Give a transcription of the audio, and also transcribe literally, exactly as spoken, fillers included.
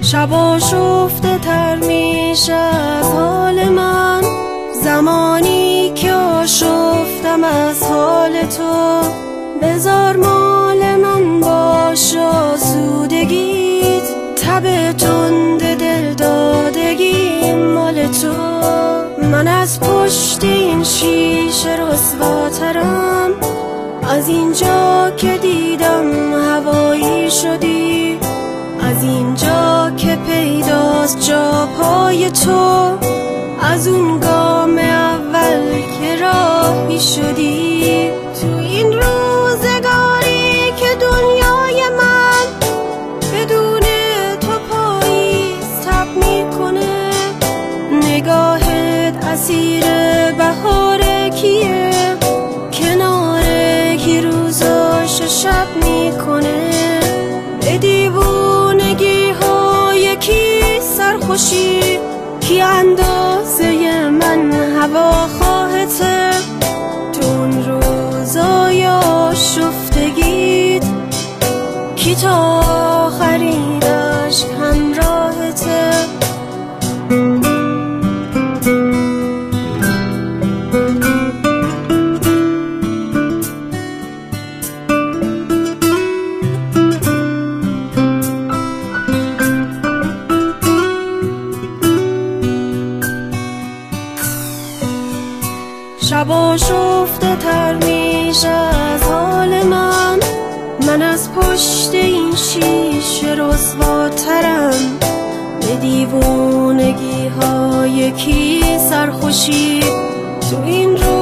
شبا شفته تر میشه از حال من، زمانی که آشفتم از حال تو. بذار مال من باش آسودگیت، تب تند دل دادگی مال تو. من از پشت این شیشه رسواترم، از اینجا که دیدم هوایی شدی، از اینجا که پیداست جا پای تو، از اون گام اول که راهی شدی. تو این روزگاری که دنیای من بدون تو پایی تب میکنه، نگاهت اسیر بهار کیه، کنار کی روزاش شب میکنه. به دیوونگی های کی سرخوشی، کی اندازه من هوا خواهته. تو اون روزای آشفتگیت، کی تا آخرین عشق همراهته. شبا شفته تر میشه از حال من، من از پشت این شیشه رسواترم. به دیوونگی های کی سرخوشی، تو این رو